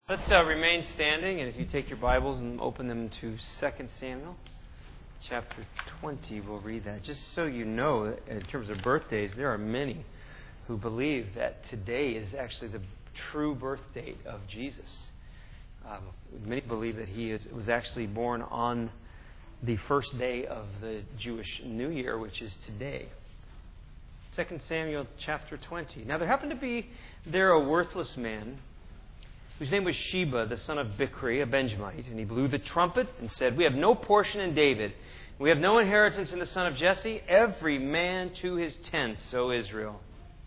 Let's remain standing, and if you take your Bibles and open them to 2 Samuel, chapter 20, we'll read that. Just so you know, in terms of birthdays, there are many who believe that today is actually the true birth date of Jesus. Many believe that he was actually born on the first day of the Jewish New Year, which is today. 2 Samuel chapter 20. Now there happened to be there a worthless man whose name was Sheba, the son of Bichri, a Benjamite. And he blew the trumpet and said, "We have no portion in David. We have no inheritance in the son of Jesse. Every man to his tent, O Israel."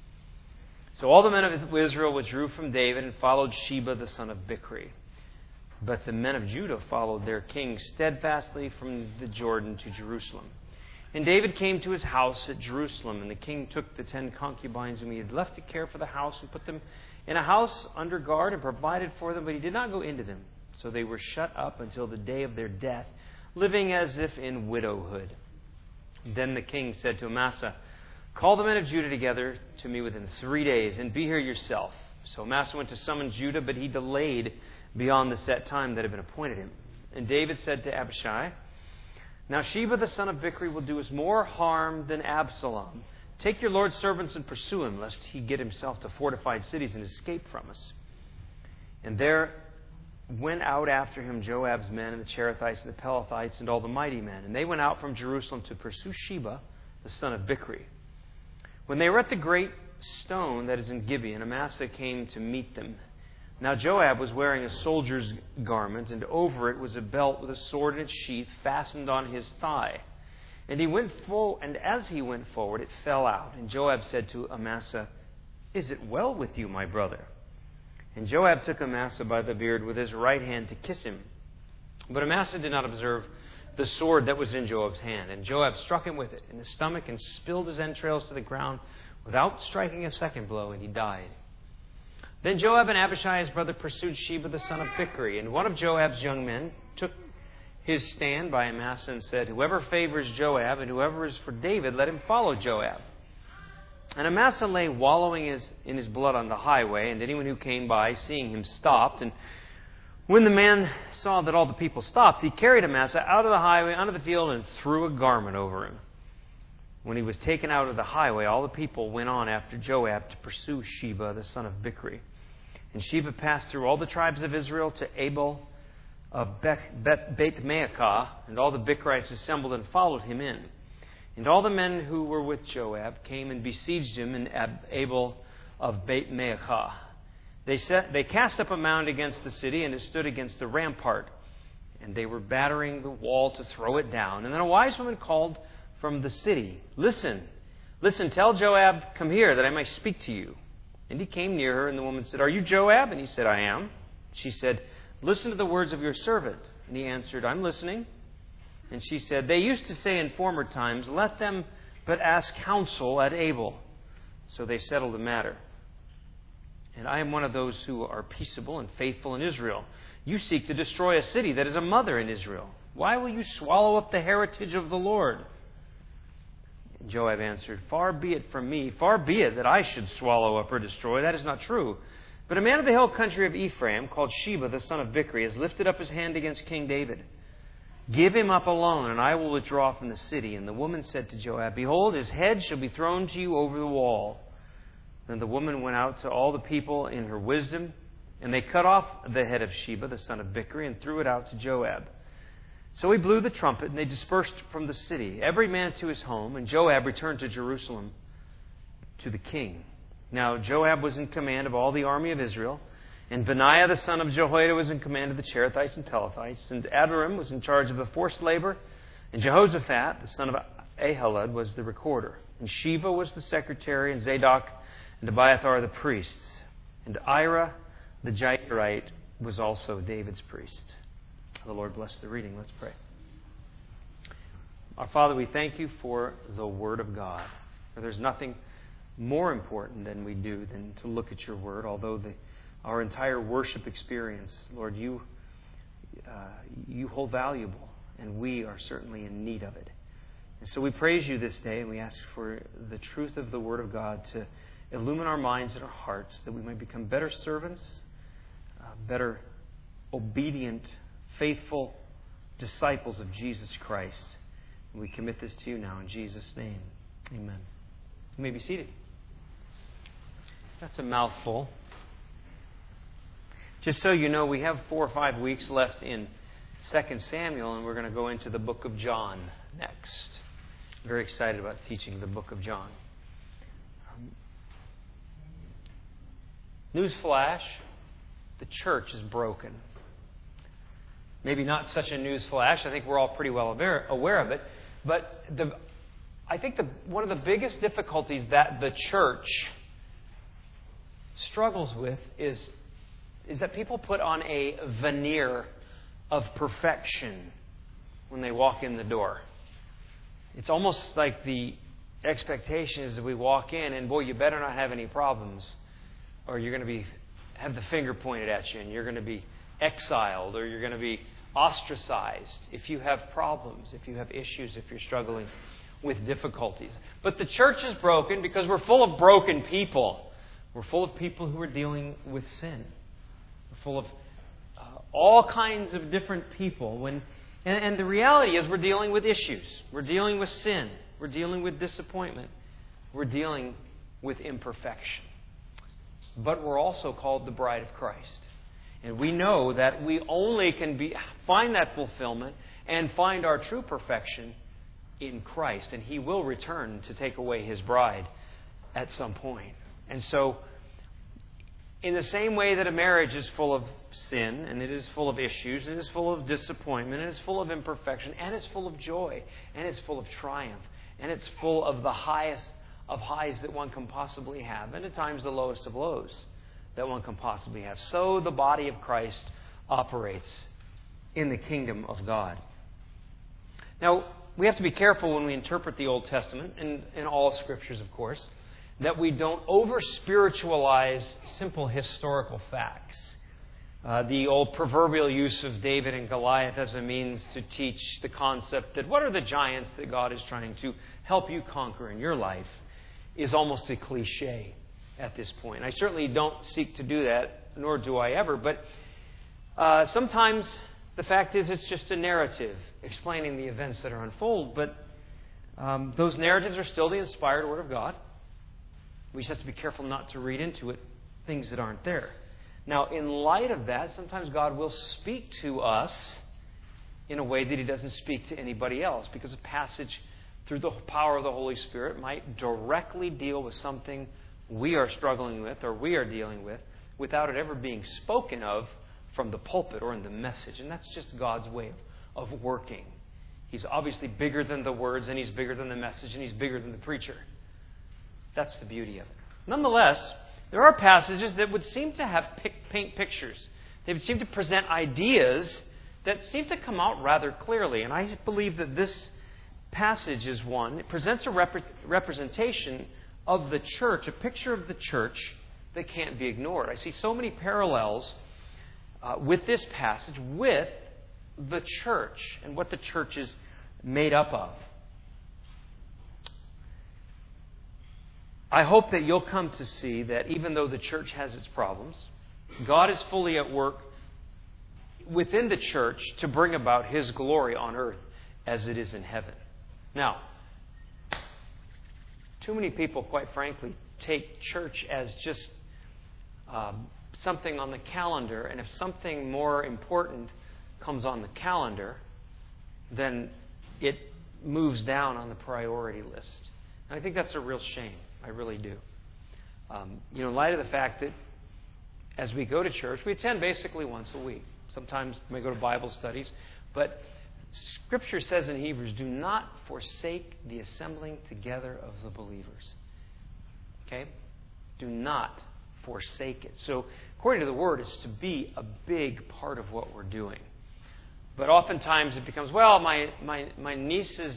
So all the men of Israel withdrew from David and followed Sheba, the son of Bichri. But the men of Judah followed their king steadfastly from the Jordan to Jerusalem. And David came to his house at Jerusalem, and the king took the 10 concubines whom he had left to care for the house and put them in a house under guard and provided for them, but he did not go into them. So they were shut up until the day of their death, living as if in widowhood. Then the king said to Amasa, "Call the men of Judah together to me within 3 days, and be here yourself." So Amasa went to summon Judah, but he delayed beyond the set time that had been appointed him. And David said to Abishai, "Now Sheba the son of Bichri will do us more harm than Absalom. Take your Lord's servants and pursue him, lest he get himself to fortified cities and escape from us." And there went out after him Joab's men and the Cherethites and the Pelethites and all the mighty men. And they went out from Jerusalem to pursue Sheba, the son of Bichri. When they were at the great stone that is in Gibeon, Amasa came to meet them. Now Joab was wearing a soldier's garment, and over it was a belt with a sword in its sheath fastened on his thigh. And as he went forward, it fell out. And Joab said to Amasa, "Is it well with you, my brother?" And Joab took Amasa by the beard with his right hand to kiss him. But Amasa did not observe the sword that was in Joab's hand. And Joab struck him with it in the stomach and spilled his entrails to the ground without striking a second blow, and he died. Then Joab and Abishai, his brother, pursued Sheba the son of Bichri. And one of Joab's young men took his stand by Amasa and said, "Whoever favors Joab and whoever is for David, let him follow Joab." And Amasa lay wallowing in his blood on the highway, and anyone who came by, seeing him, stopped. And when the man saw that all the people stopped, he carried Amasa out of the highway, onto the field, and threw a garment over him. When he was taken out of the highway, all the people went on after Joab to pursue Sheba, the son of Bichri. And Sheba passed through all the tribes of Israel to Abel of Beth-Maachah, and all the Bichrites assembled and followed him in. And all the men who were with Joab came and besieged him in Abel of Beth-Maachah. They cast up a mound against the city, and it stood against the rampart. And they were battering the wall to throw it down. And then a wise woman called from the city, Listen, tell Joab, come here, that I may speak to you." And he came near her, and the woman said, "Are you Joab?" And he said, "I am." She said, "Listen to the words of your servant." And he answered, "I'm listening." And she said, "They used to say in former times, 'Let them but ask counsel at Abel.' So they settled the matter. And I am one of those who are peaceable and faithful in Israel. You seek to destroy a city that is a mother in Israel. Why will you swallow up the heritage of the Lord?" And Joab answered, "Far be it from me, far be it that I should swallow up or destroy. That is not true. But a man of the hill country of Ephraim, called Sheba, the son of Bichri, has lifted up his hand against King David. Give him up alone, and I will withdraw from the city." And the woman said to Joab, "Behold, his head shall be thrown to you over the wall." Then the woman went out to all the people in her wisdom, and they cut off the head of Sheba, the son of Bichri, and threw it out to Joab. So he blew the trumpet, and they dispersed from the city, every man to his home, and Joab returned to Jerusalem to the king. Now Joab was in command of all the army of Israel, and Benaiah the son of Jehoiada was in command of the Cherethites and Pelethites, and Adoram was in charge of the forced labor, and Jehoshaphat the son of Ahilud was the recorder, and Sheba was the secretary, and Zadok and Abiathar the priests, and Ira the Jairite was also David's priest. The Lord bless the reading. Let's pray. Our Father, we thank you for the Word of God. For there's nothing more important than to look at your Word, although our entire worship experience, Lord, you hold valuable, and we are certainly in need of it. And so we praise you this day, and we ask for the truth of the Word of God to illumine our minds and our hearts, that we might become better servants, better obedient, faithful disciples of Jesus Christ. And we commit this to you now in Jesus' name. Amen. You may be seated. That's a mouthful. Just so you know, we have 4 or 5 weeks left in 2 Samuel, and we're going to go into the book of John next. I'm very excited about teaching the book of John. Newsflash, the church is broken. Maybe not such a newsflash. I think we're all pretty well aware of it. But I think one of the biggest difficulties that the church struggles with is that people put on a veneer of perfection when they walk in the door. It's almost like the expectation is that we walk in and, boy, you better not have any problems, or you're going to have the finger pointed at you, and you're going to be exiled, or you're going to be ostracized if you have problems, if you have issues, if you're struggling with difficulties. But the church is broken because we're full of broken people. We're full of people who are dealing with sin. We're full of all kinds of different people. And the reality is we're dealing with issues. We're dealing with sin. We're dealing with disappointment. We're dealing with imperfection. But we're also called the bride of Christ. And we know that we only can find that fulfillment and find our true perfection in Christ. And He will return to take away His bride at some point. And so, in the same way that a marriage is full of sin, and it is full of issues, and it is full of disappointment, and it's full of imperfection, and it's full of joy, and it's full of triumph, and it's full of the highest of highs that one can possibly have, and at times the lowest of lows that one can possibly have. So the body of Christ operates in the kingdom of God. Now, we have to be careful when we interpret the Old Testament, and in all Scriptures, of course, that we don't over-spiritualize simple historical facts. The old proverbial use of David and Goliath as a means to teach the concept that what are the giants that God is trying to help you conquer in your life is almost a cliche at this point. I certainly don't seek to do that, nor do I ever, but sometimes the fact is it's just a narrative explaining the events that are unfold, but those narratives are still the inspired Word of God. We just have to be careful not to read into it things that aren't there. Now, in light of that, sometimes God will speak to us in a way that He doesn't speak to anybody else, because a passage through the power of the Holy Spirit might directly deal with something we are struggling with or we are dealing with without it ever being spoken of from the pulpit or in the message. And that's just God's way of working. He's obviously bigger than the words, and He's bigger than the message, and He's bigger than the preacher. That's the beauty of it. Nonetheless, there are passages that would seem to paint pictures. They would seem to present ideas that seem to come out rather clearly. And I believe that this passage is one. It presents a representation of the church, a picture of the church that can't be ignored. I see so many parallels with this passage with the church and what the church is made up of. I hope that you'll come to see that even though the church has its problems, God is fully at work within the church to bring about His glory on earth as it is in heaven. Now, too many people, quite frankly, take church as just something on the calendar, and if something more important comes on the calendar, then it moves down on the priority list. And I think that's a real shame. I really do. In light of the fact that as we go to church, we attend basically once a week. Sometimes we go to Bible studies. But Scripture says in Hebrews, do not forsake the assembling together of the believers. Okay? Do not forsake it. So, according to the Word, it's to be a big part of what we're doing. But oftentimes it becomes, well, my niece's,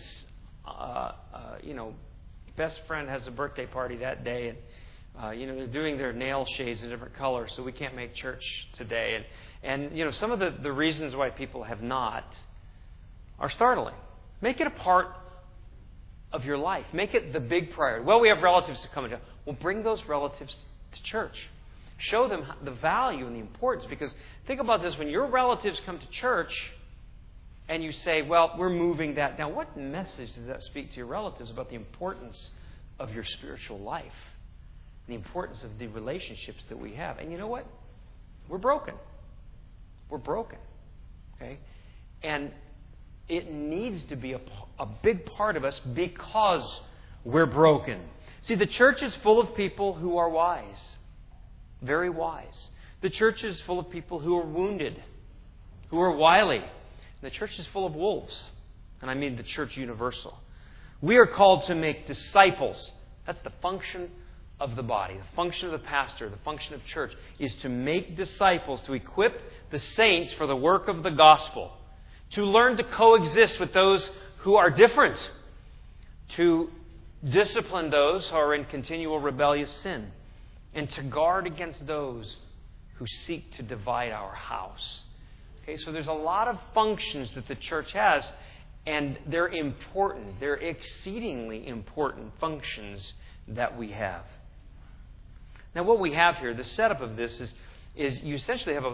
best friend has a birthday party that day, and they're doing their nail shades in different colors, so we can't make church today. And some of the reasons why people have not are startling. Make it a part of your life. Make it the big priority. Well, we have relatives to come into. Well, bring those relatives to church. Show them the value and the importance. Because think about this. When your relatives come to church and you say, well, we're moving that down, what message does that speak to your relatives about the importance of your spiritual life? The importance of the relationships that we have. And you know what? We're broken. We're broken. Okay? And it needs to be a big part of us because we're broken. See, the church is full of people who are wise. Very wise. The church is full of people who are wounded. Who are wily. And the church is full of wolves. And I mean the church universal. We are called to make disciples. That's the function of the body. The function of the pastor, the function of church, is to make disciples, to equip the saints for the work of the gospel. To learn to coexist with those who are different. To discipline those who are in continual rebellious sin. And to guard against those who seek to divide our house. Okay, so there's a lot of functions that the church has, and they're important. They're exceedingly important functions that we have. Now, what we have here, the setup of this is you essentially have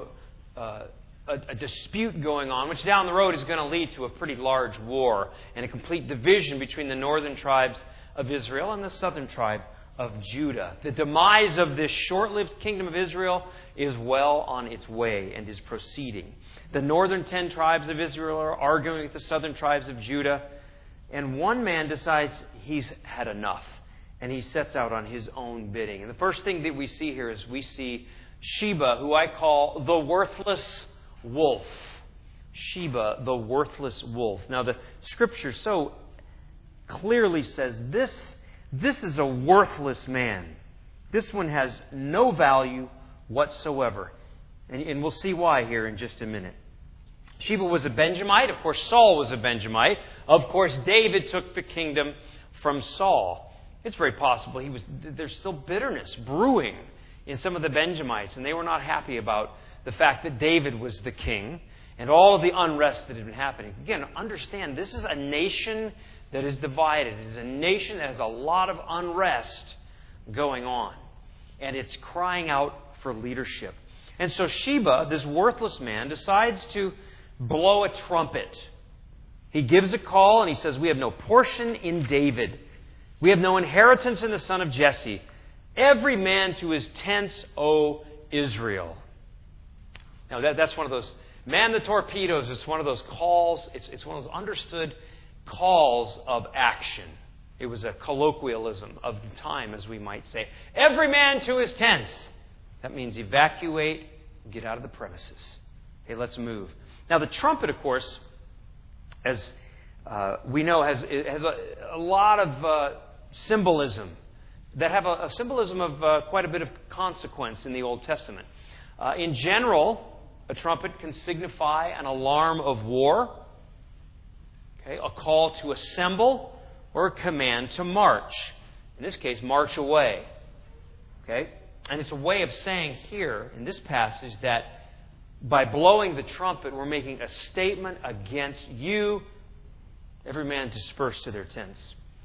a dispute going on, which down the road is going to lead to a pretty large war and a complete division between the northern tribes of Israel and the southern tribe of Judah. The demise of this short-lived kingdom of Israel is well on its way and is proceeding. The northern 10 tribes of Israel are arguing with the southern tribes of Judah, and one man decides he's had enough, and he sets out on his own bidding. And the first thing that we see here is we see Sheba, who I call the worthless wolf. Sheba, the worthless wolf. Now, the Scripture so clearly says this is a worthless man. This one has no value whatsoever. And we'll see why here in just a minute. Sheba was a Benjamite. Of course, Saul was a Benjamite. Of course, David took the kingdom from Saul. It's very possible there's still bitterness brewing in some of the Benjamites, and they were not happy about the fact that David was the king and all of the unrest that had been happening. Again, understand, this is a nation that is divided. It is a nation that has a lot of unrest going on, and it's crying out for leadership. And so Sheba, this worthless man, decides to blow a trumpet. He gives a call and he says, "We have no portion in David. We have no inheritance in the son of Jesse. Every man to his tents, O Israel." Now that's one of those, man the torpedoes, it's one of those calls, it's one of those understood calls of action. It was a colloquialism of the time, as we might say. Every man to his tents. That means evacuate, get out of the premises. Okay, let's move. Now the trumpet, of course, as we know, has a lot of symbolism that have a symbolism of quite a bit of consequence in the Old Testament. In general, a trumpet can signify an alarm of war, okay, a call to assemble, or a command to march. In this case, march away. Okay? And it's a way of saying here in this passage that by blowing the trumpet, we're making a statement against you, every man dispersed to their tents.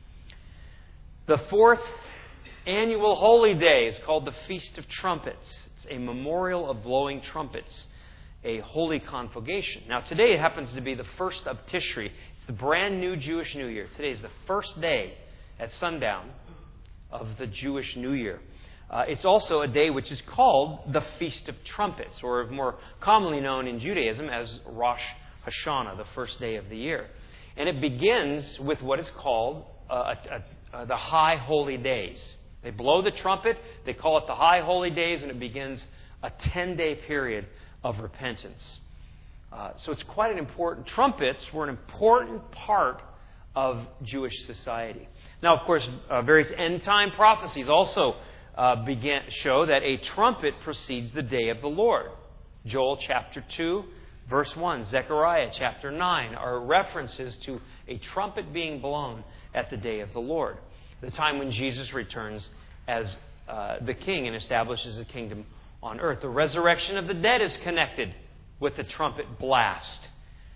The fourth annual holy day is called the Feast of Trumpets. It's a memorial of blowing trumpets, a holy convocation. Now, today it happens to be the first of Tishri. It's the brand new Jewish New Year. Today is the first day at sundown of the Jewish New Year. It's also a day which is called the Feast of Trumpets, or more commonly known in Judaism as Rosh Hashanah, the first day of the year. And it begins with what is called the High Holy Days. They blow the trumpet, they call it the High Holy Days, and it begins a 10-day period of repentance. So it's quite an important... Trumpets were an important part of Jewish society. Now, of course, various end-time prophecies also show that a trumpet precedes the day of the Lord. Joel chapter 2, verse 1, Zechariah chapter 9 are references to a trumpet being blown at the day of the Lord, the time when Jesus returns as the king and establishes a kingdom on earth. The resurrection of the dead is connected with the trumpet blast.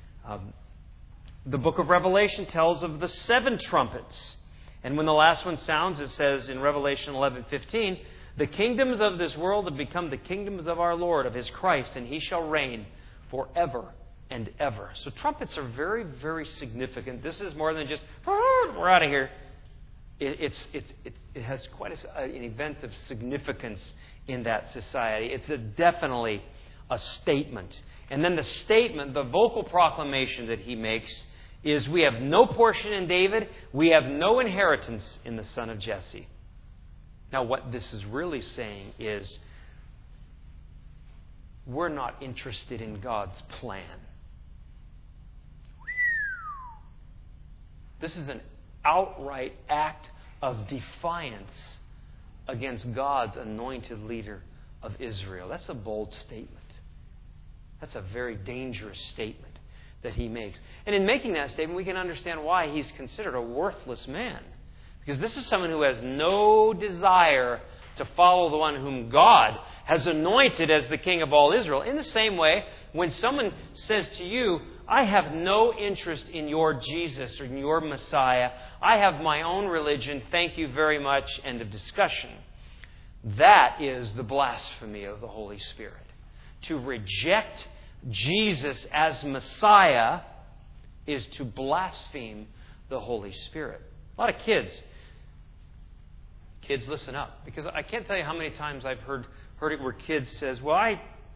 The book of Revelation tells of the 7 trumpets. And when the last one sounds, it says in Revelation 11:15, The kingdoms of this world have become the kingdoms of our Lord, of His Christ, and He shall reign forever and ever. So trumpets are very, very significant. This is more than just, we're out of here. It has quite an event of significance in that society. It's definitely a statement. And then the statement, the vocal proclamation that he makes is, we have no portion in David, we have no inheritance in the son of Jesse. Now what this is really saying is, we're not interested in God's plan. This is an outright act of defiance against God's anointed leader of Israel. That's a bold statement. That's a very dangerous statement that he makes. And in making that statement, we can understand why he's considered a worthless man. Because this is someone who has no desire to follow the one whom God has anointed as the king of all Israel. In the same way, when someone says to you, I have no interest in your Jesus or in your Messiah, I have my own religion, thank you very much, end of discussion. That is the blasphemy of the Holy Spirit. To reject Jesus as Messiah is to blaspheme the Holy Spirit. A lot of kids, listen up. Because I can't tell you how many times I've heard it where kids says, well,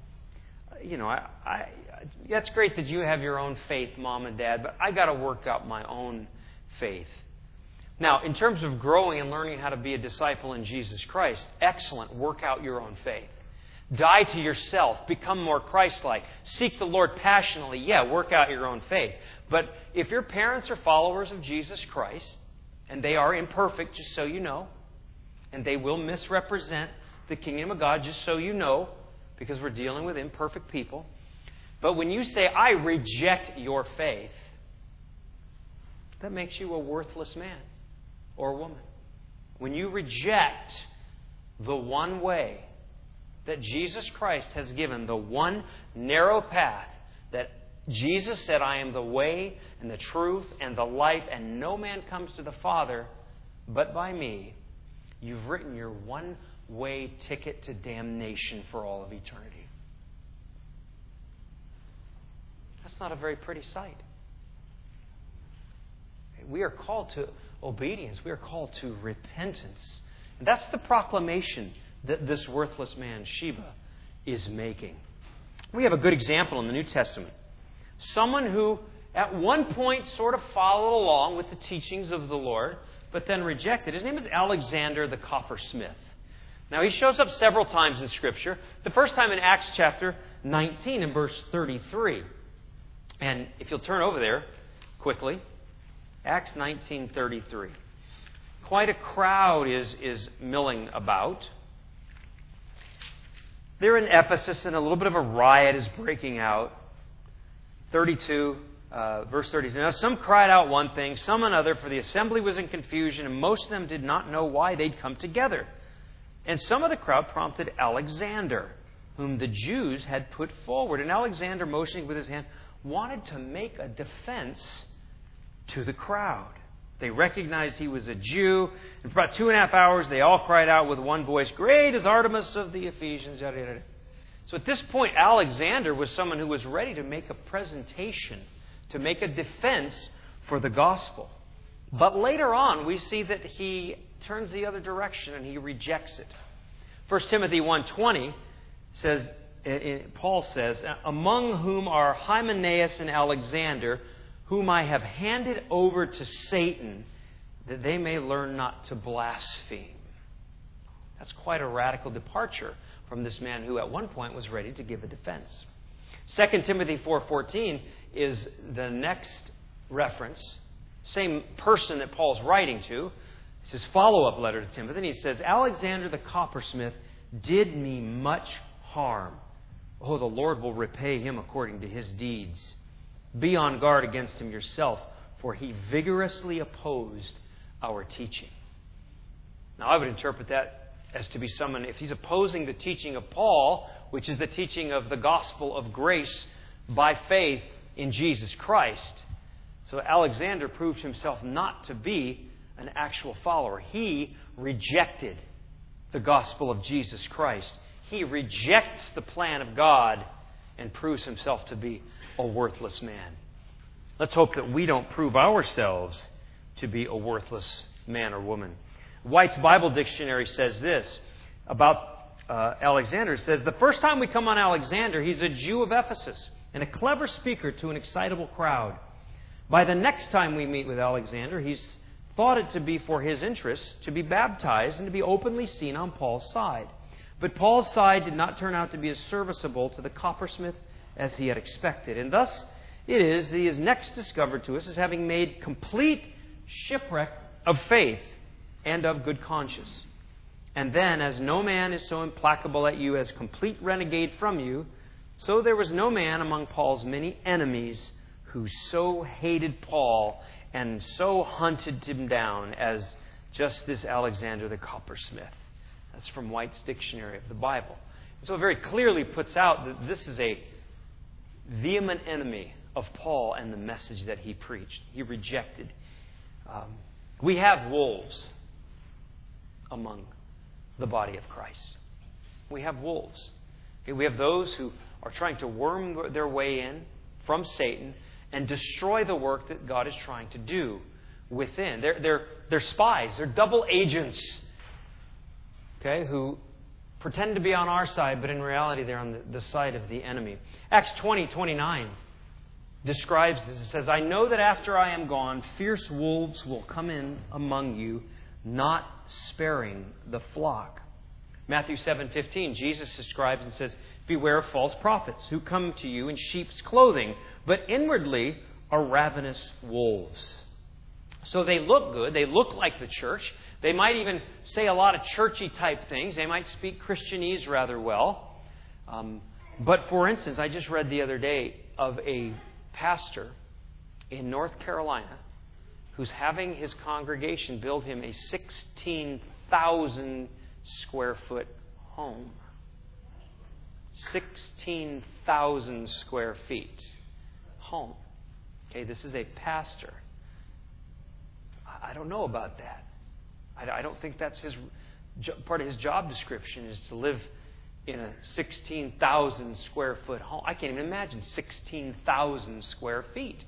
that's great that you have your own faith, Mom and Dad, but I got to work out my own faith. Now, in terms of growing and learning how to be a disciple in Jesus Christ, excellent, work out your own faith. Die to yourself, become more Christ-like, seek the Lord passionately, work out your own faith. But if your parents are followers of Jesus Christ, and they are imperfect, just so you know, and they will misrepresent the kingdom of God, just so you know, because we're dealing with imperfect people. But when you say, I reject your faith, that makes you a worthless man or woman. When you reject the one way that Jesus Christ has given, the one narrow path that Jesus said, I am the way and the truth and the life, and no man comes to the Father but by me, you've written your one-way ticket to damnation for all of eternity. That's not a very pretty sight. We are called to obedience. We are called to repentance. And that's the proclamation that this worthless man, Sheba, is making. We have a good example in the New Testament. Someone who at one point sort of followed along with the teachings of the Lord, but then rejected. His name is Alexander the coppersmith. Now he shows up several times in Scripture. The first time in Acts chapter 19 and verse 33. And if you'll turn over there quickly, Acts 19:33. Quite a crowd is milling about. They're in Ephesus, and a little bit of a riot is breaking out. 32, verse 32. Now some cried out one thing, some another, for the assembly was in confusion, and most of them did not know why they'd come together. And some of the crowd prompted Alexander, whom the Jews had put forward. And Alexander, motioning with his hand, wanted to make a defense to the crowd. They recognized he was a Jew. And for about 2.5 hours, they all cried out with one voice, "Great is Artemis of the Ephesians." Yada, yada. So at this point, Alexander was someone who was ready to make a presentation, to make a defense for the gospel. But later on, we see that he turns the other direction and he rejects it. 1 Timothy 1:20 says, Paul says, among whom are Hymenaeus and Alexander, whom I have handed over to Satan, that they may learn not to blaspheme. That's quite a radical departure from this man who at one point was ready to give a defense. 2 Timothy 4:14 is the next reference. Same person that Paul's writing to. It's his follow-up letter to Timothy. And he says, Alexander the coppersmith did me much harm. Oh, the Lord will repay him according to his deeds. Be on guard against him yourself, for he vigorously opposed our teaching. Now, I would interpret that as to be someone, if he's opposing the teaching of Paul, which is the teaching of the gospel of grace by faith in Jesus Christ. So Alexander proved himself not to be an actual follower. He rejected the gospel of Jesus Christ. He rejects the plan of God and proves himself to be a worthless man. Let's hope that we don't prove ourselves to be a worthless man or woman. White's Bible Dictionary says this about Alexander. It says, the first time we come on Alexander, he's a Jew of Ephesus and a clever speaker to an excitable crowd. By the next time we meet with Alexander, he's thought it to be for his interest to be baptized and to be openly seen on Paul's side. But Paul's side did not turn out to be as serviceable to the coppersmith as he had expected. And thus it is that he is next discovered to us as having made complete shipwreck of faith and of good conscience. And then, as no man is so implacable at you as complete renegade from you, so there was no man among Paul's many enemies who so hated Paul and so hunted him down as just this Alexander the coppersmith. That's from White's Dictionary of the Bible. And so it very clearly puts out that this is a vehement enemy of Paul and the message that he preached. He rejected. We have wolves among the body of Christ. We have wolves. Okay, we have those who are trying to worm their way in from Satan and destroy the work that God is trying to do within. They're spies. They're double agents, okay, who pretend to be on our side, but in reality they're on the side of the enemy. Acts 20:29 describes this. It says, I know that after I am gone, fierce wolves will come in among you, not sparing the flock. Matthew 7:15, Jesus describes and says, beware of false prophets who come to you in sheep's clothing, but inwardly are ravenous wolves. So they look good. They look like the church. They might even say a lot of churchy type things. They might speak Christianese rather well. But for instance, I just read the other day of a pastor in North Carolina who's having his congregation build him a 16,000 square foot home. 16,000 square feet home. Okay, this is a pastor. I don't know about that. I don't think that's part of his job description is to live in a 16,000 square foot home. I can't even imagine 16,000 square feet.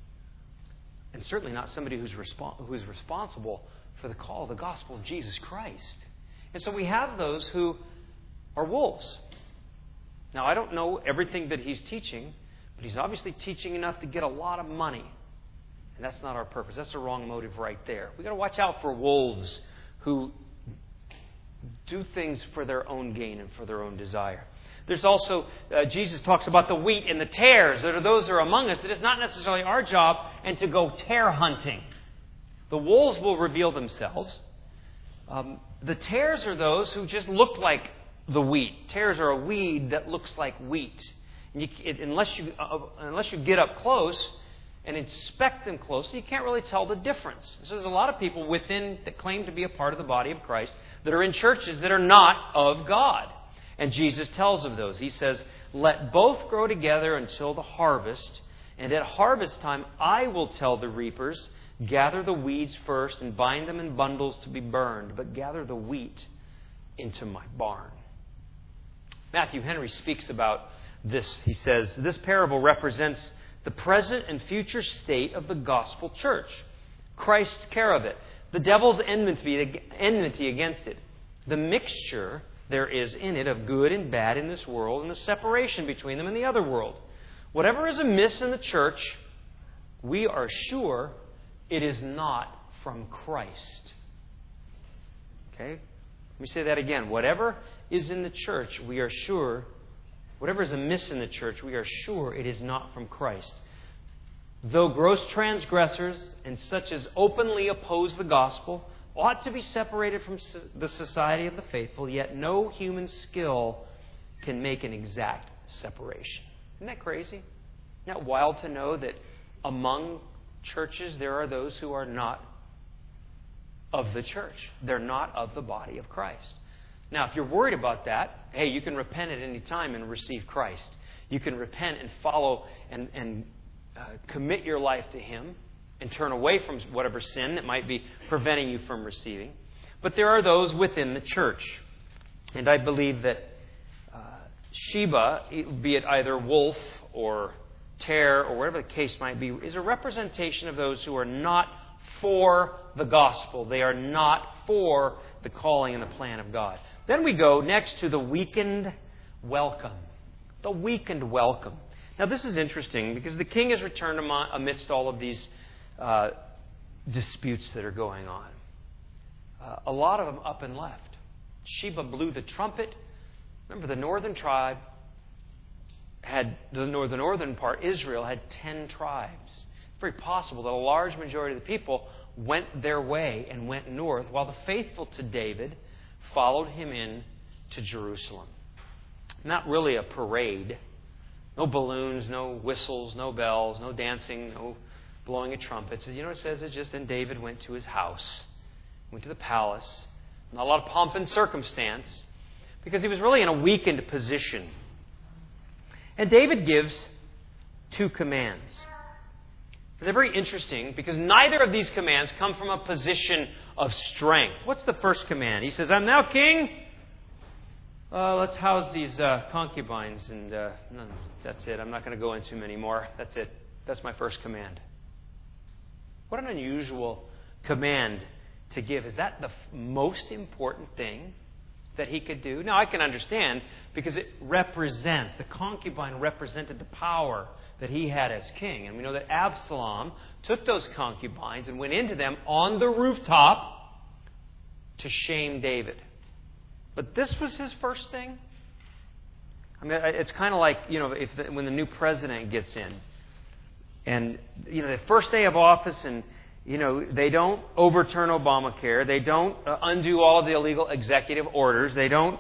And certainly not somebody who's responsible for the call of the gospel of Jesus Christ. And so we have those who are wolves. Now, I don't know everything that he's teaching, but he's obviously teaching enough to get a lot of money. And that's not our purpose. That's the wrong motive right there. We've got to watch out for wolves who do things for their own gain and for their own desire. There's also, Jesus talks about the wheat and the tares that are those who are among us. It is not necessarily our job and to go tare hunting. The wolves will reveal themselves. The tares are those who just look like the wheat. Tares are a weed that looks like wheat. And unless you get up close and inspect them closely, you can't really tell the difference. So there's a lot of people within that claim to be a part of the body of Christ that are in churches that are not of God. And Jesus tells of those. He says, let both grow together until the harvest. And at harvest time, I will tell the reapers, gather the weeds first and bind them in bundles to be burned, but gather the wheat into my barn. Matthew Henry speaks about this. He says, this parable represents the present and future state of the gospel church. Christ's care of it. The devil's enmity against it. The mixture there is in it of good and bad in this world and the separation between them and the other world. Whatever is amiss in the church, we are sure it is not from Christ. Okay? Let me say that again. Whatever is in the church, we are sure, whatever is amiss in the church, we are sure it is not from Christ. Though gross transgressors and such as openly oppose the gospel ought to be separated from the society of the faithful, yet no human skill can make an exact separation. Isn't that crazy? Isn't that wild to know that among churches there are those who are not of the church? They're not of the body of Christ. Now, if you're worried about that, hey, you can repent at any time and receive Christ. You can repent and follow and commit your life to Him and turn away from whatever sin that might be preventing you from receiving. But there are those within the church. And I believe that Sheba, be it either wolf or tear or whatever the case might be, is a representation of those who are not for the gospel. They are not for the calling and the plan of God. Then we go next to the weakened welcome. The weakened welcome. Now this is interesting because the king has returned amidst all of these disputes that are going on. A lot of them up and left. Sheba blew the trumpet. Remember, the northern tribe had, the northern part, Israel, had 10 tribes. It's very possible that a large majority of the people went their way and went north, while the faithful to David followed him in to Jerusalem. Not really a parade. No balloons, no whistles, no bells, no dancing, no blowing of trumpets. You know what it says? It just, and David went to his house, went to the palace. Not a lot of pomp and circumstance, because he was really in a weakened position. And David gives 2 commands. They're very interesting because neither of these commands come from a position of strength. What's the first command? He says, I'm now king. Let's house these concubines. And that's it. I'm not going to go into many more. That's it. That's my first command. What an unusual command to give. Is that the most important thing that he could do? Now, I can understand because it represents, the concubine represented the power that he had as king. And we know that Absalom took those concubines and went into them on the rooftop to shame David. But this was his first thing. I mean, it's kind of like, when the new president gets in. And, the first day of office, and, they don't overturn Obamacare. They don't undo all the illegal executive orders. They don't,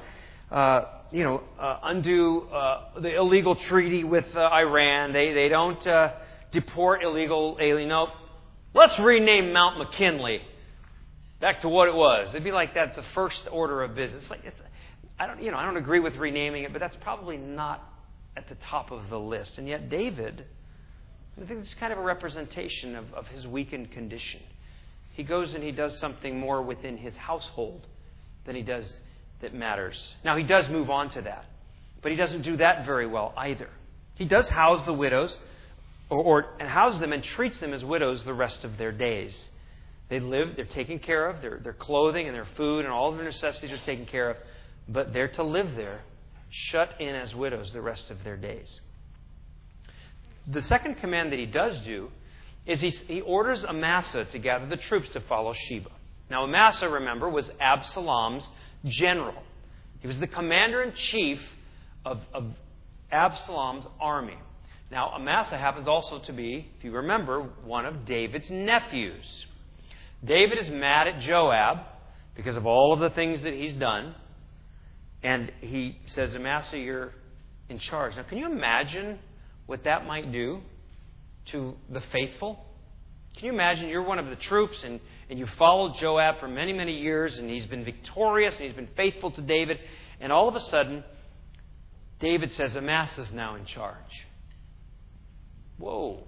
undo the illegal treaty with Iran. They don't deport illegal aliens. No, let's rename Mount McKinley back to what it was. It'd be like that's the first order of business. I don't agree with renaming it, but that's probably not at the top of the list. And yet David, I think it's kind of a representation of his weakened condition. He goes and he does something more within his household than he does that matters. Now, he does move on to that, but he doesn't do that very well either. He does house the widows, and house them and treats them as widows the rest of their days. They live, they're taken care of, their clothing and their food and all of their necessities are taken care of, but they're to live there, shut in as widows the rest of their days. The second command that he does do is he orders Amasa to gather the troops to follow Sheba. Now, Amasa, remember, was Absalom's general. He was the commander-in-chief of Absalom's army. Now, Amasa happens also to be, if you remember, one of David's nephews. David is mad at Joab because of all of the things that he's done. And he says, Amasa, you're in charge. Now, can you imagine what that might do to the faithful? Can you imagine you're one of the troops and you followed Joab for many, many years and he's been victorious and he's been faithful to David, and all of a sudden David says Amasa's now in charge. Whoa.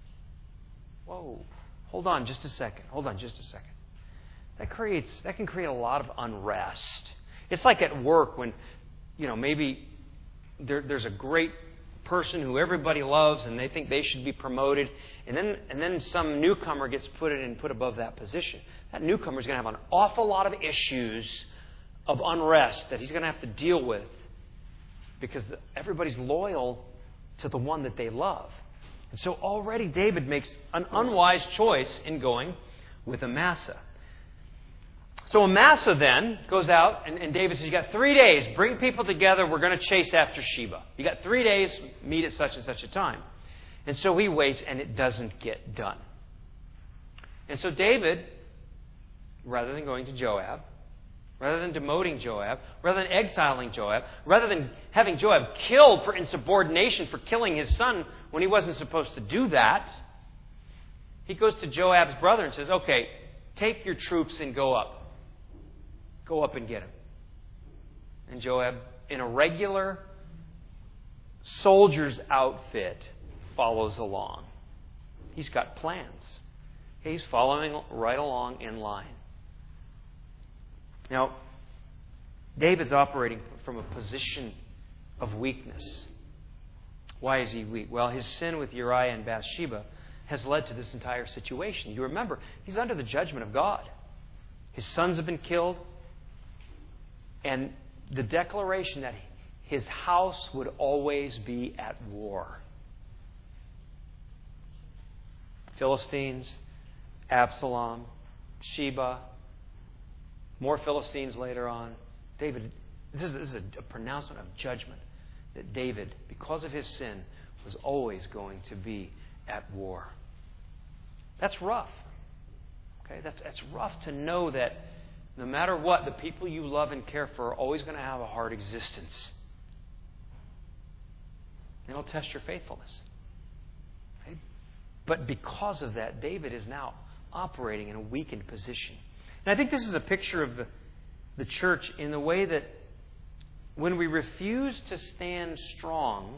Hold on just a second. That can create a lot of unrest. It's like at work when, maybe there's a great person who everybody loves and they think they should be promoted, and then some newcomer gets put above that position. That newcomer is going to have an awful lot of issues of unrest that he's going to have to deal with because everybody's loyal to the one that they love. And so already David makes an unwise choice in going with Amasa. So Amasa then goes out, and David says, you got 3 days. Bring people together. We're going to chase after Sheba. You got 3 days. Meet at such and such a time. And so he waits, and it doesn't get done. And so David, rather than going to Joab, rather than demoting Joab, rather than exiling Joab, rather than having Joab killed for insubordination for killing his son when he wasn't supposed to do that, he goes to Joab's brother and says, okay, take your troops and go up. Go up and get him. And Joab, in a regular soldier's outfit, follows along. He's got plans. He's following right along in line. Now, David's operating from a position of weakness. Why is he weak? Well, his sin with Uriah and Bathsheba has led to this entire situation. You remember, he's under the judgment of God. His sons have been killed. And the declaration that his house would always be at war. Philistines, Absalom, Sheba, more Philistines later on. David, this is a pronouncement of judgment that David, because of his sin, was always going to be at war. That's rough. Okay, that's rough to know that no matter what, the people you love and care for are always going to have a hard existence. It'll test your faithfulness. Okay? But because of that, David is now operating in a weakened position. And I think this is a picture of the church in the way that when we refuse to stand strong,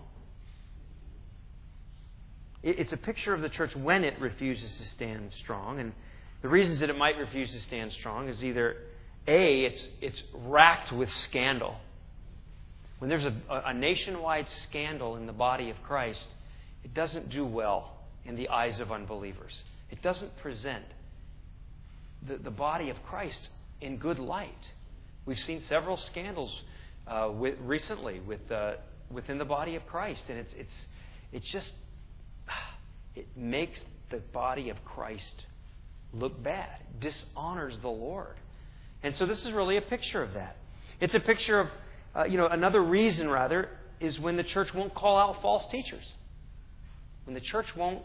it's a picture of the church when it refuses to stand strong. And the reasons that it might refuse to stand strong is either A, it's racked with scandal. When there's a nationwide scandal in the body of Christ, it doesn't do well in the eyes of unbelievers. It doesn't present the body of Christ in good light. We've seen several scandals recently within the body of Christ, and it makes the body of Christ look bad, dishonors the Lord. And so this is really a picture of that. It's a picture of, another reason, rather, is when the church won't call out false teachers. When the church won't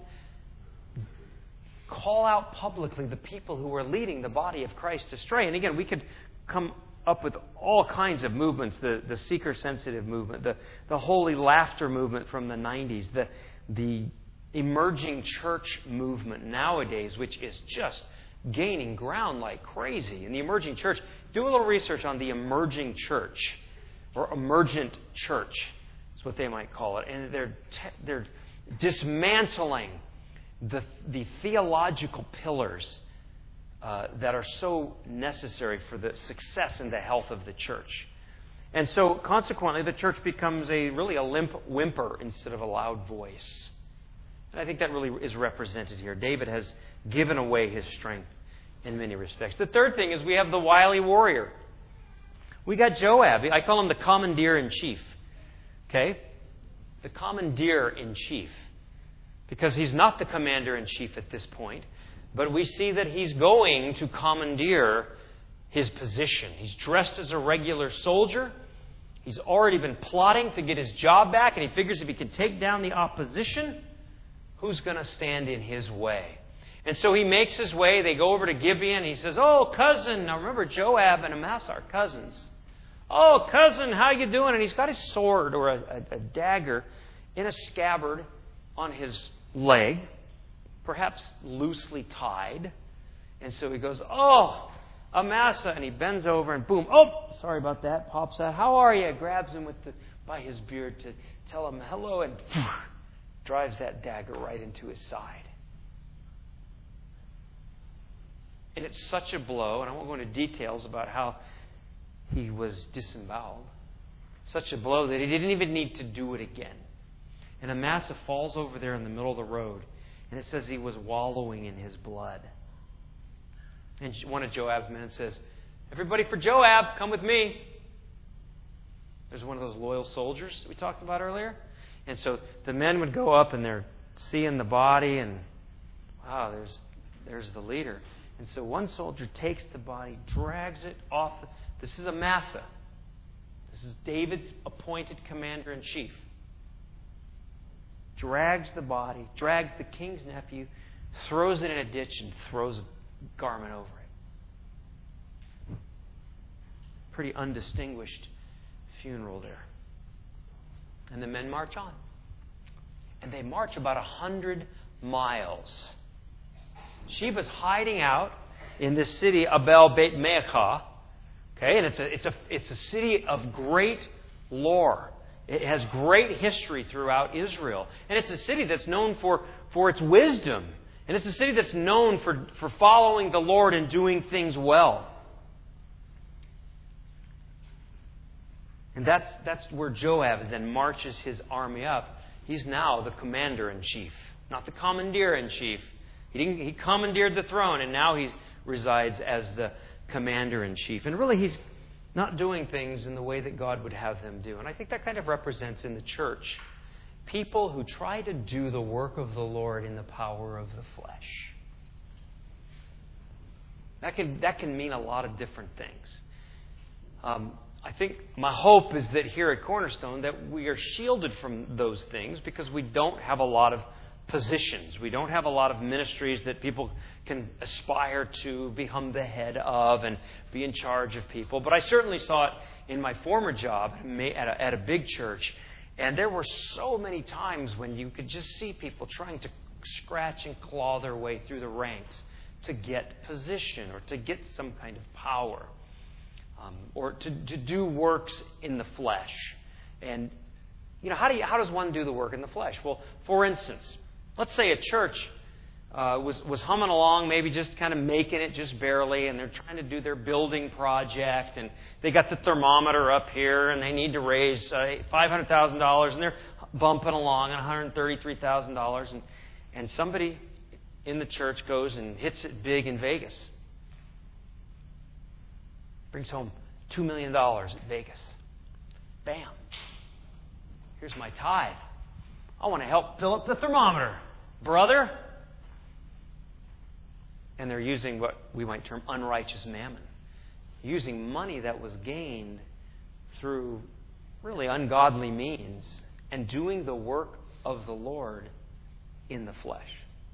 call out publicly the people who are leading the body of Christ astray. And again, we could come up with all kinds of movements, the seeker-sensitive movement, the holy laughter movement from the 90s, the emerging church movement nowadays, which is just gaining ground like crazy. In the emerging church, do a little research on the emerging church, or emergent church, is what they might call it. And they're dismantling the theological pillars that are so necessary for the success and the health of the church. And so, consequently, the church becomes really a limp whimper instead of a loud voice. And I think that really is represented here. David has given away his strength in many respects. The third thing is we have the wily warrior. We got Joab. I call him the commandeer-in-chief. Okay? The commandeer-in-chief. Because he's not the commander-in-chief at this point. But we see that he's going to commandeer his position. He's dressed as a regular soldier. He's already been plotting to get his job back. And he figures if he can take down the opposition, who's going to stand in his way? And so he makes his way. They go over to Gibeon. He says, "Oh, cousin." Now remember, Joab and Amasa are cousins. "Oh, cousin, how you doing?" And he's got his sword or a dagger in a scabbard on his leg, perhaps loosely tied. And so he goes, "Oh, Amasa." And he bends over and boom. "Oh, sorry about that." Pops out. "How are you?" Grabs him by his beard to tell him hello and drives that dagger right into his side. And it's such a blow, and I won't go into details about how he was disemboweled. Such a blow that he didn't even need to do it again. And Amasa falls over there in the middle of the road, and it says he was wallowing in his blood. And one of Joab's men says, "Everybody for Joab, come with me." There's one of those loyal soldiers we talked about earlier. And so the men would go up and they're seeing the body and, wow, there's the leader. And so one soldier takes the body, drags it off. This is Amasa. This is David's appointed commander-in-chief. Drags the body, drags the king's nephew, throws it in a ditch and throws a garment over it. Pretty undistinguished funeral there. And the men march on. And they march about 100 miles. Sheba's hiding out in this city, Abel Beit Meachah. Okay, and it's a city of great lore. It has great history throughout Israel. And it's a city that's known for its wisdom. And it's a city that's known for following the Lord and doing things well. And that's where Joab then marches his army up. He's now the commander-in-chief, not the commandeer-in-chief. He commandeered the throne, and now he resides as the commander-in-chief. And really, he's not doing things in the way that God would have them do. And I think that kind of represents in the church people who try to do the work of the Lord in the power of the flesh. That can mean a lot of different things. I think my hope is that here at Cornerstone that we are shielded from those things because we don't have a lot of positions. We don't have a lot of ministries that people can aspire to become the head of and be in charge of people. But I certainly saw it in my former job at a big church. And there were so many times when you could just see people trying to scratch and claw their way through the ranks to get position or to get some kind of power. Or to do works in the flesh. And, how does one do the work in the flesh? Well, for instance, let's say a church was humming along, maybe just kind of making it just barely, and they're trying to do their building project, and they got the thermometer up here, and they need to raise $500,000, and they're bumping along at $133,000, and somebody in the church goes and hits it big in Vegas. Brings home $2 million at Vegas. Bam. Here's my tithe. I want to help fill up the thermometer, brother. And they're using what we might term unrighteous mammon. Using money that was gained through really ungodly means and doing the work of the Lord in the flesh.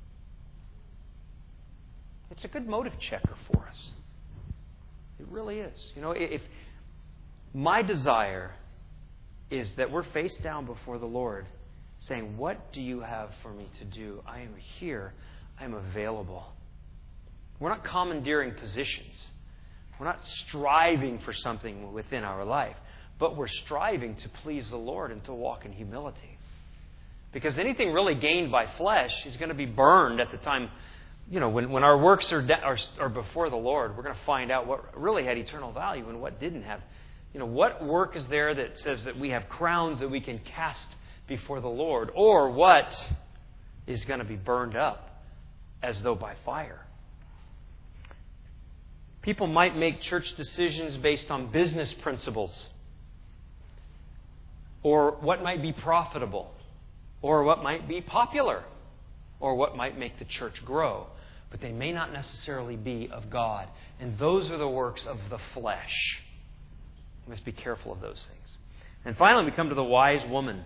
It's a good motive checker for us. It really is. If my desire is that we're face down before the Lord saying, what do you have for me to do? I am here. I am available. We're not commandeering positions. We're not striving for something within our life. But we're striving to please the Lord and to walk in humility. Because anything really gained by flesh is going to be burned at the time. When our works are before the Lord, we're going to find out what really had eternal value and what didn't have. What work is there that says that we have crowns that we can cast before the Lord? Or what is going to be burned up as though by fire? People might make church decisions based on business principles. Or what might be profitable. Or what might be popular. Or what might make the church grow. But they may not necessarily be of God. And those are the works of the flesh. We must be careful of those things. And finally, we come to the wise woman.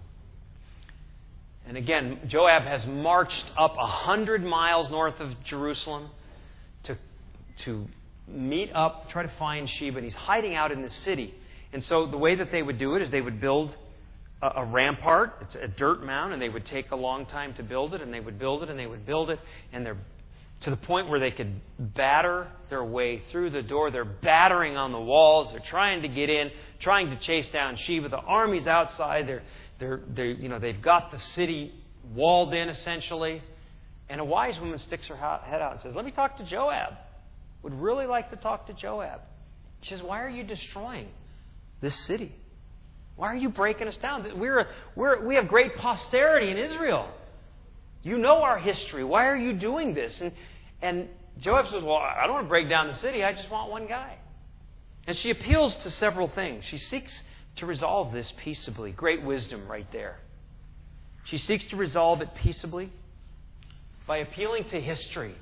And again, Joab has marched up 100 miles north of Jerusalem to meet up, try to find Sheba. And he's hiding out in the city. And so the way that they would do it is they would build a rampart. It's a dirt mound, and they would take a long time to build it, and they would build it, and they would build it, and they're to the point where they could batter their way through the door. They're battering on the walls. They're trying to get in, trying to chase down Sheba. The army's outside. They've got the city walled in essentially. And a wise woman sticks her head out and says, "Let me talk to Joab." Would really like to talk to Joab. She says, "Why are you destroying this city? Why are you breaking us down? We have great posterity in Israel. You know our history. Why are you doing this?" And Joab says, "Well, I don't want to break down the city. I just want one guy." And she appeals to several things. She seeks to resolve this peaceably. Great wisdom right there. She seeks to resolve it peaceably by appealing to history.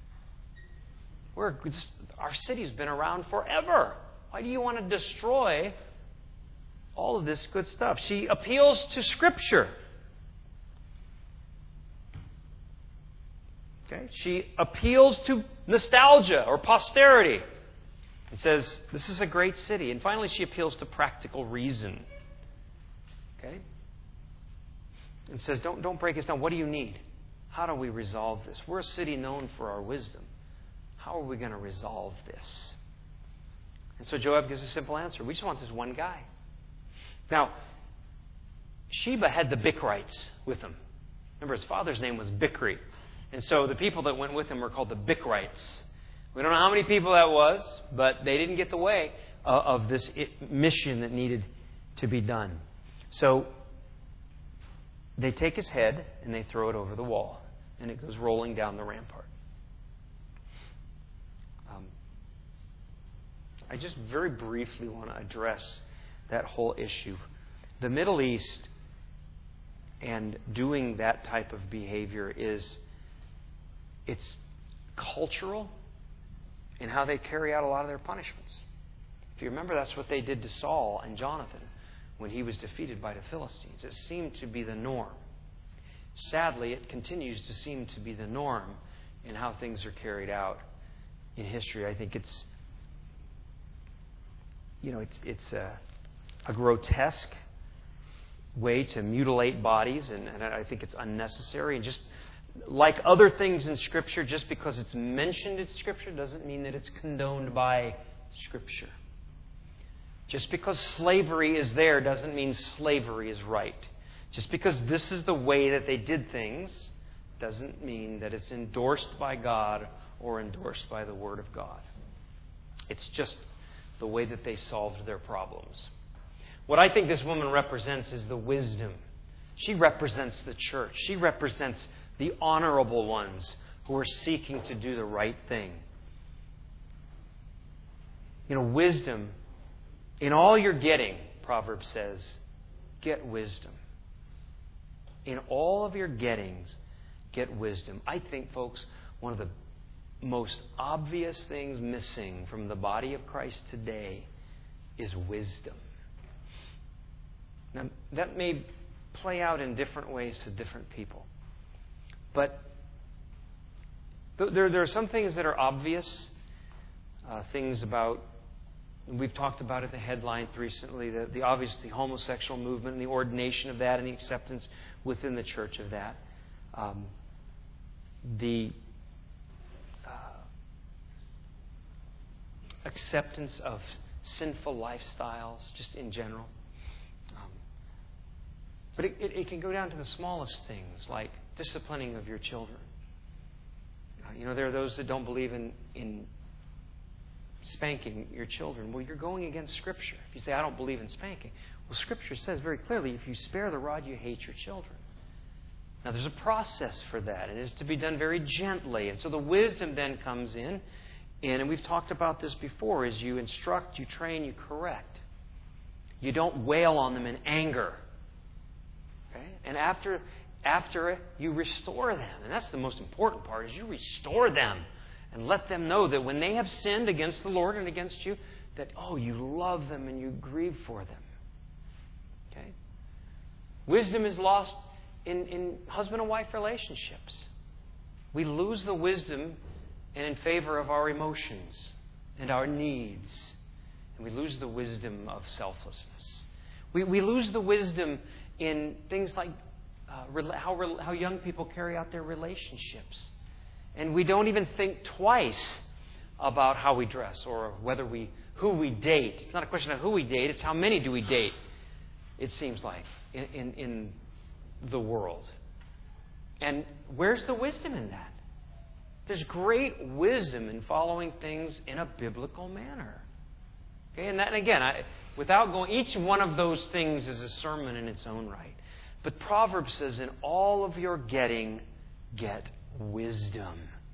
Our city's been around forever. Why do you want to destroy all of this good stuff? She appeals to Scripture. Okay? She appeals to nostalgia or posterity. It says, this is a great city. And finally, she appeals to practical reason. Okay? And says, don't break us down. What do you need? How do we resolve this? We're a city known for our wisdom. How are we going to resolve this? And so Joab gives a simple answer. We just want this one guy. Now, Sheba had the Bichrites with him. Remember, his father's name was Bichri. And so the people that went with him were called the Bichrites. We don't know how many people that was, but they didn't get the way of this mission that needed to be done. So they take his head and they throw it over the wall, and it goes rolling down the rampart. I just very briefly want to address that whole issue. The Middle East and doing that type of behavior it's cultural in how they carry out a lot of their punishments. If you remember, that's what they did to Saul and Jonathan when he was defeated by the Philistines. It seemed to be the norm. Sadly, it continues to seem to be the norm in how things are carried out in history. I think it's a grotesque way to mutilate bodies, and I think it's unnecessary. And just like other things in Scripture, just because it's mentioned in Scripture doesn't mean that it's condoned by Scripture. Just because slavery is there doesn't mean slavery is right. Just because this is the way that they did things doesn't mean that it's endorsed by God or endorsed by the Word of God. It's just the way that they solved their problems. What I think this woman represents is the wisdom. She represents the church. She represents the honorable ones who are seeking to do the right thing. Wisdom, in all you're getting, Proverbs says, get wisdom. In all of your gettings, get wisdom. I think, folks, one of the most obvious things missing from the body of Christ today is wisdom. Now, that may play out in different ways to different people. But there are some things that are obvious. Things about, we've talked about it, the headlines recently, the obvious, the homosexual movement and the ordination of that and the acceptance within the church of that. The acceptance of sinful lifestyles, just in general. But it can go down to the smallest things, like disciplining of your children. There are those that don't believe in spanking your children. Well, you're going against Scripture. If you say, I don't believe in spanking. Well, Scripture says very clearly, if you spare the rod, you hate your children. Now, there's a process for that. It is to be done very gently. And so the wisdom then comes in. And we've talked about this before, is you instruct, you train, you correct. You don't wail on them in anger. Okay? And after you restore them. And that's the most important part, is you restore them. And let them know that when they have sinned against the Lord and against you, that, you love them and you grieve for them. Okay? Wisdom is lost in husband and wife relationships. We lose the wisdom and in favor of our emotions and our needs. And we lose the wisdom of selflessness. We lose the wisdom in things like how young people carry out their relationships. And we don't even think twice about how we dress or who we date. It's not a question of who we date, it's how many do we date, it seems like, in the world. And where's the wisdom in that? There's great wisdom in following things in a biblical manner. Okay, and again, without going, each one of those things is a sermon in its own right. But Proverbs says, in all of your getting, get wisdom.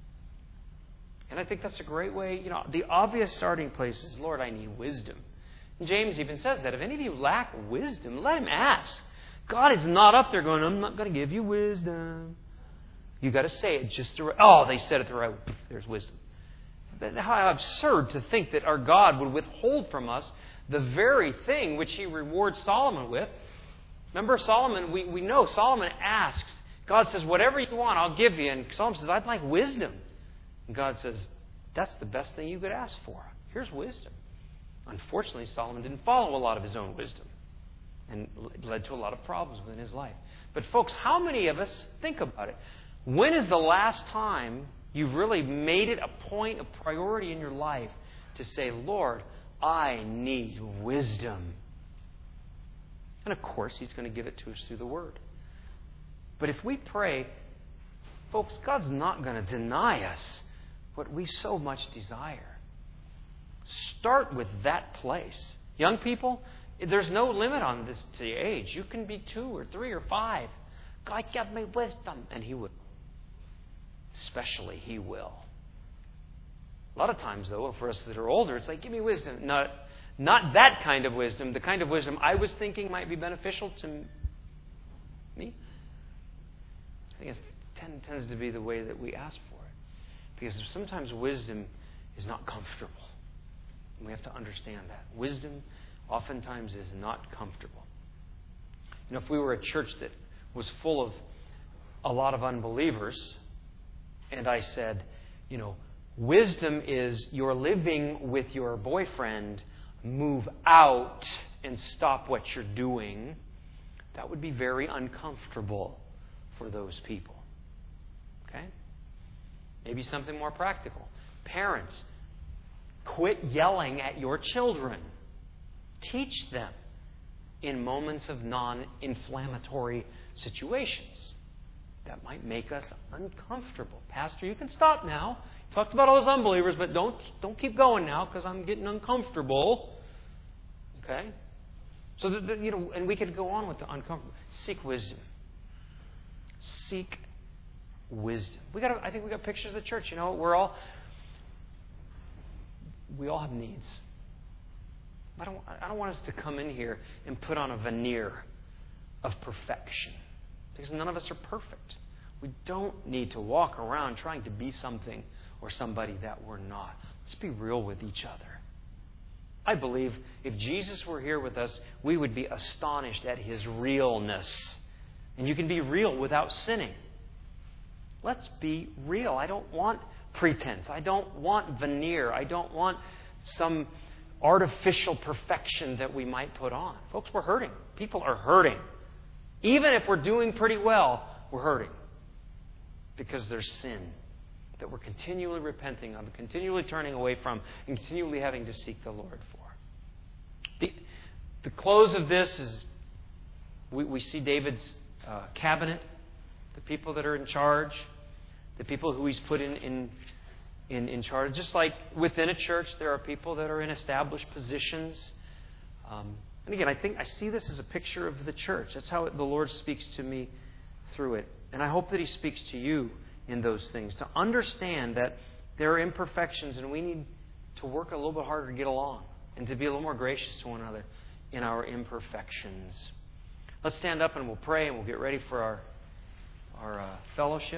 And I think that's a great way. The obvious starting place is, Lord, I need wisdom. And James even says that. If any of you lack wisdom, let him ask. God is not up there going, I'm not going to give you wisdom. You've got to say it just the right. They said it the right way. There's wisdom. But how absurd to think that our God would withhold from us the very thing which He rewards Solomon with. Remember Solomon, we know Solomon asks. God says, whatever you want, I'll give you. And Solomon says, I'd like wisdom. And God says, that's the best thing you could ask for. Here's wisdom. Unfortunately, Solomon didn't follow a lot of his own wisdom. And it led to a lot of problems within his life. But folks, how many of us, think about it, when is the last time you really made it a point, a priority in your life to say, Lord, I need wisdom? And of course, He's going to give it to us through the Word. But if we pray, folks, God's not going to deny us what we so much desire. Start with that place. Young people, There's no limit on this to your age. You can be 2 or 3 or 5. God, give me wisdom. And He will. Especially He will. A lot of times, though, for us that are older, it's like, give me wisdom. Not that kind of wisdom. The kind of wisdom I was thinking might be beneficial to me. I think it tends to be the way that we ask for it. Because sometimes wisdom is not comfortable. And we have to understand that. Wisdom oftentimes is not comfortable. If we were a church that was full of a lot of unbelievers, and I said, wisdom is you're living with your boyfriend, move out and stop what you're doing, that would be very uncomfortable for those people. Okay? Maybe something more practical. Parents, quit yelling at your children. Teach them in moments of non-inflammatory situations. That might make us uncomfortable. Pastor, you can stop now. Talked about all those unbelievers, but don't keep going now because I'm getting uncomfortable. Okay? So, and we could go on with the uncomfortable. Seek wisdom. Seek wisdom. I think we got pictures of the church. We all have needs. I don't want us to come in here and put on a veneer of perfection. Because none of us are perfect. We don't need to walk around trying to be something or somebody that we're not. Let's be real with each other. I believe if Jesus were here with us, we would be astonished at His realness. And you can be real without sinning. Let's be real. I don't want pretense. I don't want veneer. I don't want some artificial perfection that we might put on. Folks, we're hurting. People are hurting. Even if we're doing pretty well, we're hurting. Because there's sin that we're continually repenting of, continually turning away from, and continually having to seek the Lord for. The close of this is we see David's cabinet, the people that are in charge, the people who he's put in charge. Just like within a church, there are people that are in established positions. And again, I see this as a picture of the church. That's how the Lord speaks to me through it. And I hope that He speaks to you in those things. To understand that there are imperfections and we need to work a little bit harder to get along. And to be a little more gracious to one another in our imperfections. Let's stand up and we'll pray and we'll get ready for our fellowship.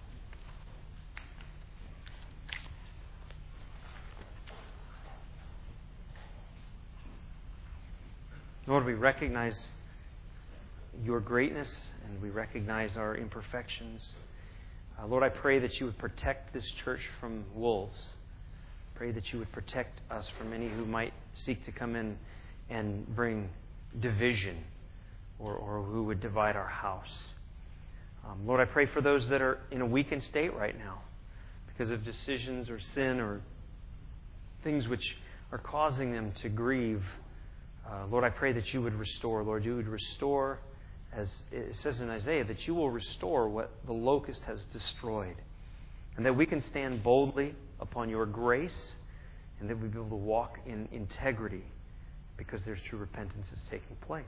Lord, we recognize Your greatness and we recognize our imperfections. Lord, I pray that You would protect this church from wolves. Pray that You would protect us from any who might seek to come in and bring division or who would divide our house. Lord, I pray for those that are in a weakened state right now because of decisions or sin or things which are causing them to grieve. Lord, I pray that You would restore. Lord, You would restore, as it says in Isaiah, that You will restore what the locust has destroyed. And that we can stand boldly upon Your grace and that we'll be able to walk in integrity because there's true repentance is taking place.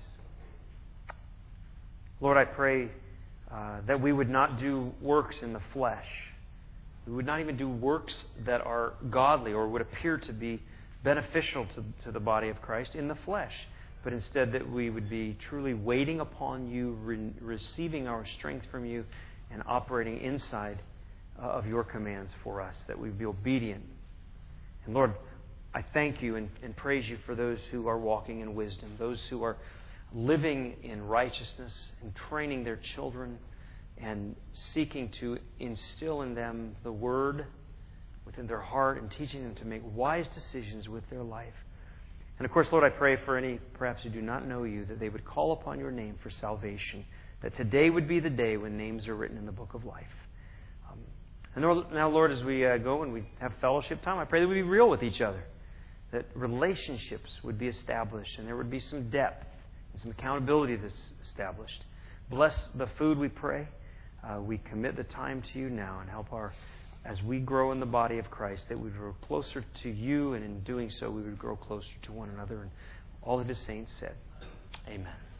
Lord, I pray that we would not do works in the flesh. We would not even do works that are godly or would appear to be beneficial to the body of Christ in the flesh, but instead that we would be truly waiting upon You, receiving our strength from You, and operating inside of Your commands for us, that we would be obedient. And Lord, I thank You and praise You for those who are walking in wisdom, those who are living in righteousness and training their children and seeking to instill in them the Word within their heart and teaching them to make wise decisions with their life. And of course, Lord, I pray for any perhaps who do not know You, that they would call upon Your name for salvation, that today would be the day when names are written in the book of life. And now, Lord, as we go and we have fellowship time, I pray that we be real with each other, that relationships would be established and there would be some depth and some accountability that's established. Bless the food, we pray. We commit the time to You now and help as we grow in the body of Christ, that we grow closer to You, and in doing so, we would grow closer to one another and All of His saints said, Amen.